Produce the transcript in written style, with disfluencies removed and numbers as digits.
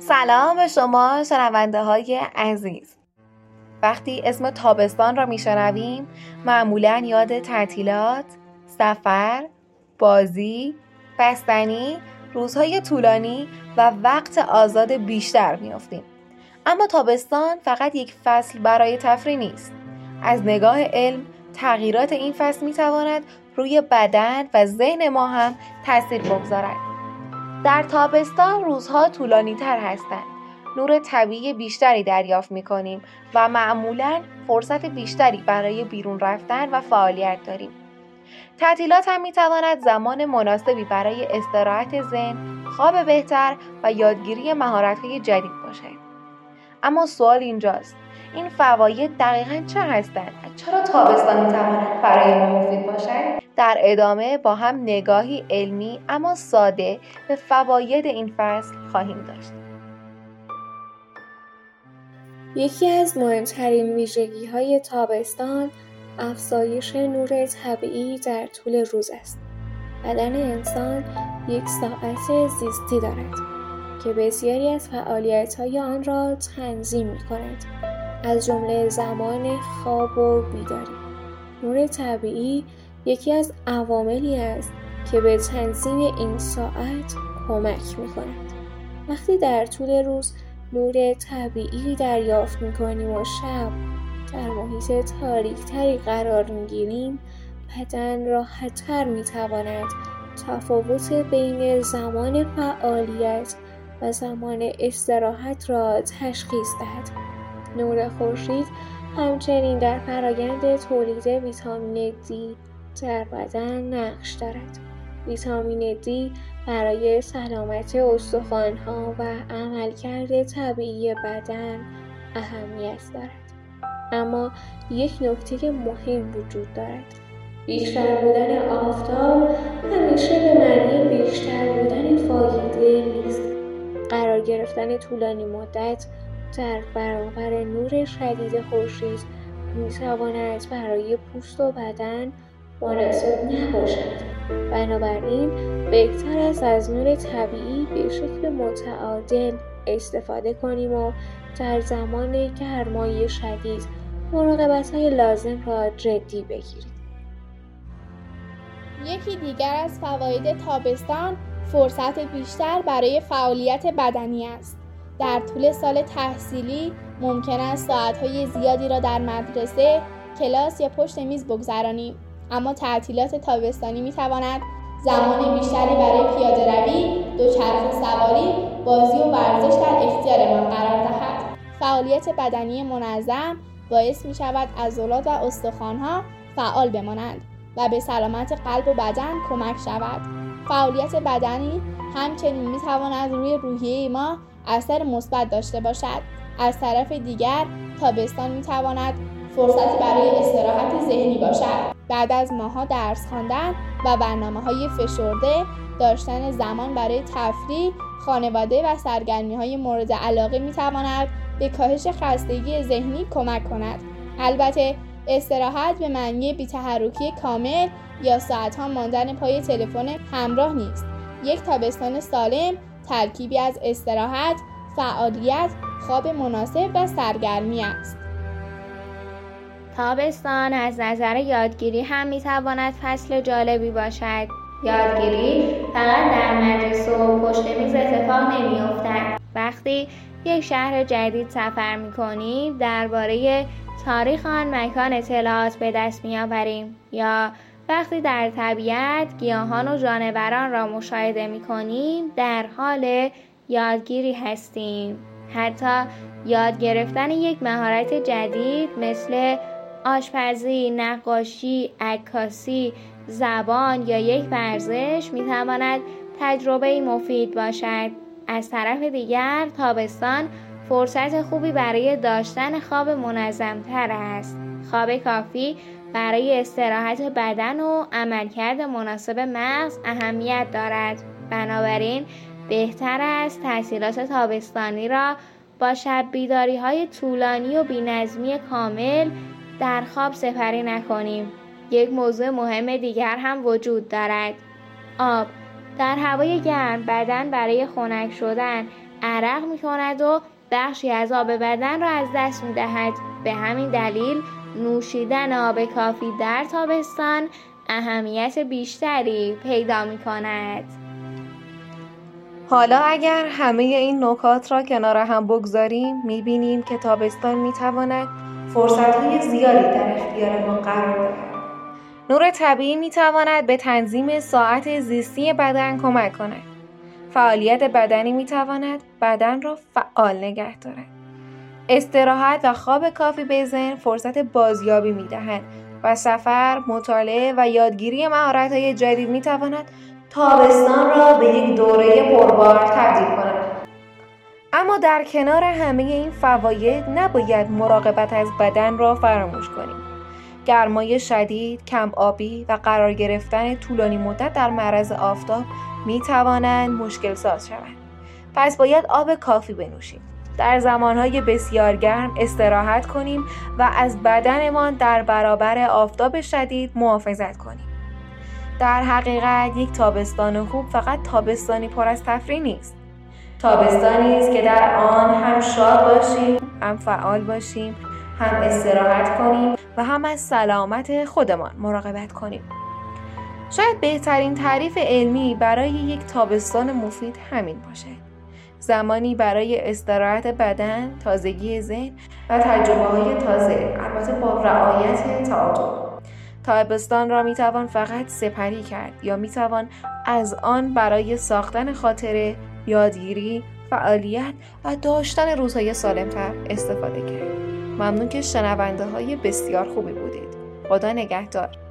سلام به شما شنونده های عزیز. وقتی اسم تابستان را میشنویم معمولاً یاد تعطیلات، سفر، بازی، بستنی، روزهای طولانی و وقت آزاد بیشتر میافتیم. اما تابستان فقط یک فصل برای تفریح نیست. از نگاه علم تغییرات این فصل میتواند روی بدن و ذهن ما هم تأثیر بگذارد. در تابستان روزها طولانی تر هستند. نور طبیعی بیشتری دریافت می کنیم و معمولاً فرصت بیشتری برای بیرون رفتن و فعالیت داریم. تعطیلات هم می تواند زمان مناسبی برای استراحت ذهن، خواب بهتر و یادگیری مهارت‌های جدید باشد. اما سوال اینجاست، این فواید دقیقاً چه هستند؟ چرا تابستان می تواند برای ما مفید باشد؟ در ادامه با هم نگاهی علمی اما ساده به فواید این فصل خواهیم داشت. یکی از مهمترین ویژگی‌های تابستان افزایش نور طبیعی در طول روز است. بدن انسان یک ساعت زیستی دارد که بسیاری از فعالیت‌های آن را تنظیم می‌کند، از جمله زمان خواب و بیداری. نور طبیعی یکی از عواملی است که به تنظیم این ساعت کمک می‌کند. وقتی در طول روز نور طبیعی دریافت می‌کنیم و شب در محیط تاریک‌تری قرار می‌گیریم، بدن راحت‌تر می‌تواند تفاوت بین زمان فعالیت و زمان استراحت را تشخیص دهد. نور خورشید همچنین در فرآیند تولید ویتامین D در بدن نقش دارد. ویتامین D برای سلامت استخوان‌ها و عملکرد طبیعی بدن اهمیت دارد. اما یک نکته مهم وجود دارد. بیشتر بودن آفتاب همیشه به معنی بیشتر بودن فایده نیست. قرار گرفتن طولانی مدت در برابر نور شدید خورشید می‌تواند برای پوست و بدن مناسب نباشد. بنابراین بهتر است از نور طبیعی به شکل متعادل استفاده کنیم و در زمان گرمای شدید مراقبت‌های لازم را جدی بگیرید. یکی دیگر از فواید تابستان فرصت بیشتر برای فعالیت بدنی است. در طول سال تحصیلی ممکن است ساعت‌های زیادی را در مدرسه، کلاس یا پشت میز بگذرانیم، اما تعطیلات تابستانی می‌تواند زمان بیشتری برای پیاده‌روی، دوچرخه سواری، بازی و ورزش در اختیارمان قرار دهد. فعالیت بدنی منظم باعث می‌شود عضلات و استخوان‌ها فعال بمانند و به سلامت قلب و بدن کمک شود. فعالیت بدنی همچنین می‌تواند روی روحیه ما اثر مثبت داشته باشد. از طرف دیگر تابستان می‌تواند فرصتی برای استراحت ذهنی باشد. بعد از ماه‌ها درس خواندن و برنامه‌های فشرده، داشتن زمان برای تفریح، خانواده و سرگرمی‌های مورد علاقه می‌تواند به کاهش خستگی ذهنی کمک کند. البته استراحت به معنی بی‌تحرکی کامل یا ساعت‌ها ماندن پای تلفن همراه نیست. یک تابستان سالم ترکیبی از استراحت، فعالیت، خواب مناسب و سرگرمی است. تابستان از نظر یادگیری هم میتواند فصل جالبی باشد. یادگیری فقط در مدرسه و پشت میز اتفاق نمیافتد. وقتی یک شهر جدید سفر میکنیم درباره تاریخ آن مکان اطلاعات به دست میآوریم، یا وقتی در طبیعت گیاهان و جانوران را مشاهده میکنیم در حال یادگیری هستیم. حتی یاد گرفتن یک مهارت جدید مثل آشپزی، نقاشی، عکاسی، زبان یا یک ورزش میتواند تجربه مفید باشد. از طرف دیگر تابستان فرصت خوبی برای داشتن خواب منظم‌تر است. خواب کافی برای استراحت بدن و عملکرد مناسب مغز اهمیت دارد. بنابراین بهتر است تعطیلات تابستانی را با شب بیداری‌های طولانی و بی‌نظمی کامل در خواب سپری نکنیم. یک موضوع مهم دیگر هم وجود دارد. آب. در هوای گرم بدن برای خنک شدن عرق می‌کند و بخشی از آب بدن را از دست می‌دهد. به همین دلیل نوشیدن آب کافی در تابستان اهمیت بیشتری پیدا می‌کند. حالا اگر همه این نکات را کنار هم بگذاریم می‌بینیم که تابستان می‌تواند فرصت‌های زیادی در اختیار ما قرار دهد. نور طبیعی می‌تواند به تنظیم ساعت زیستی بدن کمک کند. فعالیت بدنی می‌تواند بدن را فعال نگه دارد. استراحت و خواب کافی به ذهن فرصت بازیابی می‌دهند و سفر، مطالعه و یادگیری مهارت‌های جدید می‌تواند تابستان را به یک دوره پربار تبدیل کند. اما در کنار همه این فواید نباید مراقبت از بدن را فراموش کنیم. گرمای شدید، کم آبی و قرار گرفتن طولانی مدت در معرض آفتاب می توانند مشکل ساز شوند. پس باید آب کافی بنوشیم. در زمانهای بسیار گرم استراحت کنیم و از بدنمان در برابر آفتاب شدید محافظت کنیم. در حقیقت یک تابستان خوب فقط تابستانی پر از تفریح نیست. تابستانی است که در آن هم شاد باشیم، هم فعال باشیم، هم استراحت کنیم و هم از سلامت خودمان مراقبت کنیم. شاید بهترین تعریف علمی برای یک تابستان مفید همین باشد. زمانی برای استراحت بدن، تازگی ذهن و تجربه‌های تازه، البته با رعایت تعادل. تابستان را میتوان فقط سپری کرد یا میتوان از آن برای ساختن خاطره، یادگیری، فعالیت و داشتن روزهای سالم‌تر استفاده کرد. ممنون که شنونده های بسیار خوبی بودید. خدا نگهدار.